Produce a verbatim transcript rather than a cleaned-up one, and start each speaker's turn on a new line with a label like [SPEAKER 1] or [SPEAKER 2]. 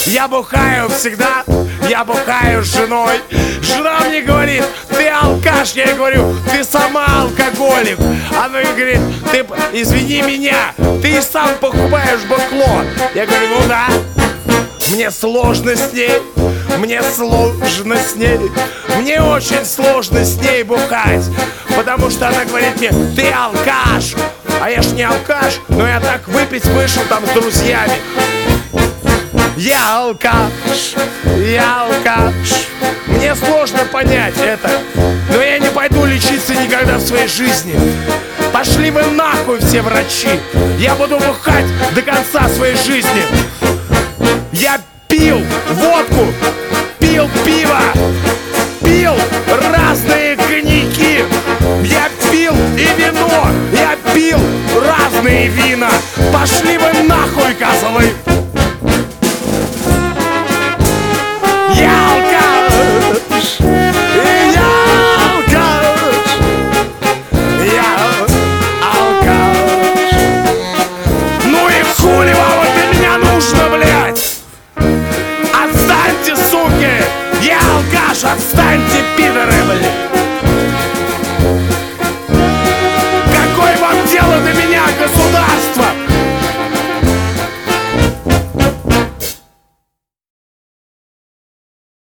[SPEAKER 1] Я бухаю всегда, я бухаю с женой. Жена мне говорит: ты алкаш. Я ей говорю: ты сама алкоголик. Она говорит: ты извини меня, ты и сам покупаешь бухло. Я говорю: ну да. Мне сложно с ней, мне сложно с ней, мне очень сложно с ней бухать, потому что она говорит мне: ты алкаш. А я ж не алкаш, но я так выпить вышел там с друзьями. Я алкаш, я алкаш. Мне сложно понять это, но я не пойду лечиться никогда в своей жизни. Пошли вы нахуй все врачи. Я буду бухать до конца своей жизни. Я пил водку, пил пиво, пил разные коньяки. Я пил и вино, я пил разные вина. Пошли вы нахуй, козлы.